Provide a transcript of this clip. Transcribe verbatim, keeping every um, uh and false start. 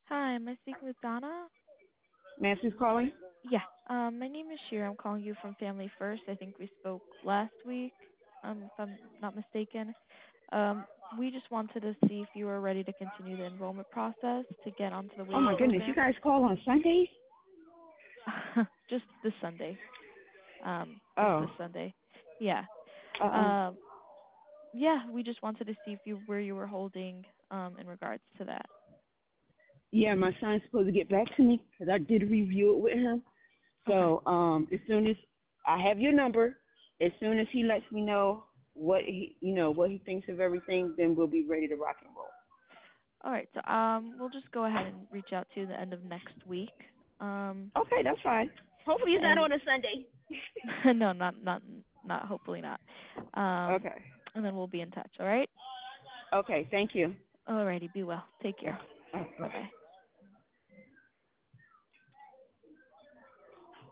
Hi, am I speaking with Donna? Nancy's calling? Yeah. Um, my name is Shira. I'm calling you from Family First. I think we spoke last week, um, if I'm not mistaken. Um, we just wanted to see if you were ready to continue the enrollment process to get onto the Oh WAVE my goodness, you program. guys call on Sundays? Just this Sunday. Um, just Oh, this Sunday. Yeah. uh-uh. Um, yeah, we just wanted to see if you where you were holding um, in regards to that. Yeah, my son's supposed to get back to me because I did review it with him. Okay. So um, as soon as I have your number, as soon as he lets me know what he, you know, what he thinks of everything, then we'll be ready to rock and roll. All right. So um, we'll just go ahead and reach out to you the end of next week. Um, Okay, that's fine. Hopefully it's not and on a Sunday. no, not not not hopefully not. Um, Okay. and then we'll be in touch. All right. Okay, thank you. All righty. Be well. Take care. Uh, Bye bye. bye.